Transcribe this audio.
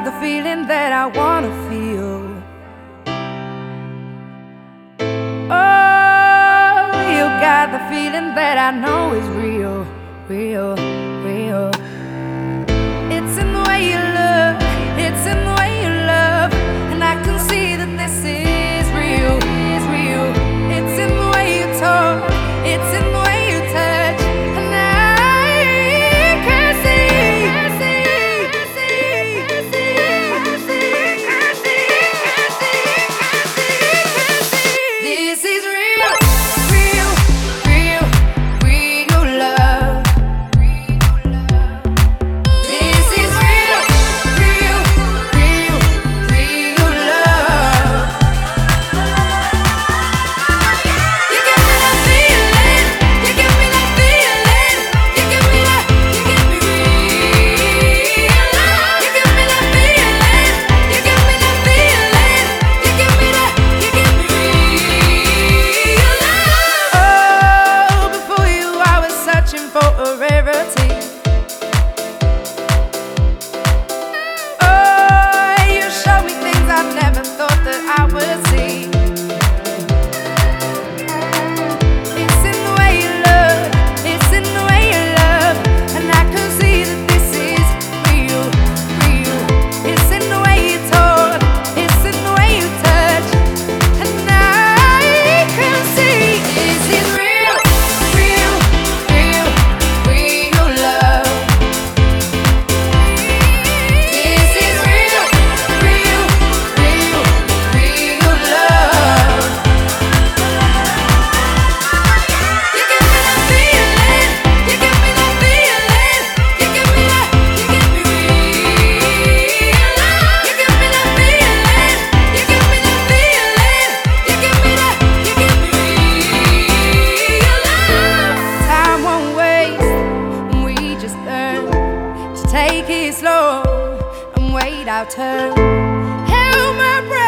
the feeling that I wanna feel. Oh, you got the feeling that I know is real, real, real. It's in the way you look, it's in the way you love, and I can see that this is real, is real. It's in the way you talk, it's in the way you touch, and I can see, this is real, real, real, real love. This is real, real, real, real love. You give me that feeling, you give me that feeling, you give me that, you give me real love. You give me that feeling, you give me that feeling, you give me that, you give me real love. Oh, before you I was searching for a rarity. Oh, you showed me things I never thought that I would see. It's in the way you look, it's in the way you love, and I can see that this is real, real. It's in the way you talk, it's in the way you touch, and I can see this is real, real, real, real love. This is real, real, real, real love. You give me that feeling, you give me that feeling, you give me that, you give me real love. You give me that feeling, you give me that feeling, you give me that, you give me real love. Time won't waste, and we just learn to take it slow and wait our turn. Held my breath.